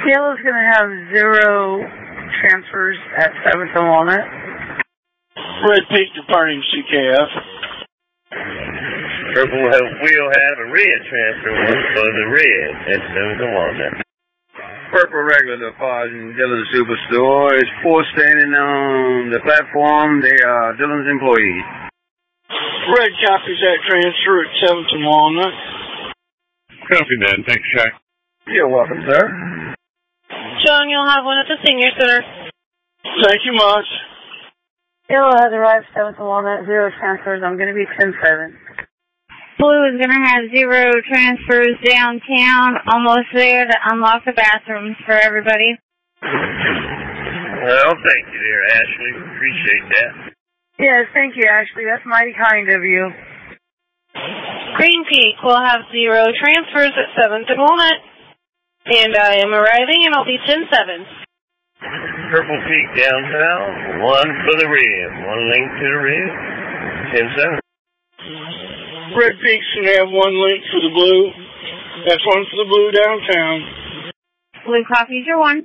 Yellow's going to have 0 transfers at 7th and Walnut. Red Peak departing CKF. Purple will have a red transfer for the red at 7th and Walnut. Purple regular departing Dillon Superstore. It's 4 standing on the platform. They are Dillon's employees. Red copies that transfer at 7th and Walnut. Copy that. Thanks, Jack. You're welcome, sir. John, you'll have one at the Senior Center. Thank you much. Yellow has arrived 7th and Walnut, 0 transfers. I'm going to be 10-7. Blue is going to have 0 transfers downtown, almost there to unlock the bathrooms for everybody. Well, thank you there, Ashley. Appreciate that. Yes, thank you, Ashley. That's mighty kind of you. Green Peak will have 0 transfers at 7th and Walnut. And I am arriving, and I'll be 10-7. Purple Peak downtown, 1 for the red. 1 link to the red. 10-7. Red Peak's going to have 1 link for the blue. That's 1 for the blue downtown. Blue copies are 1.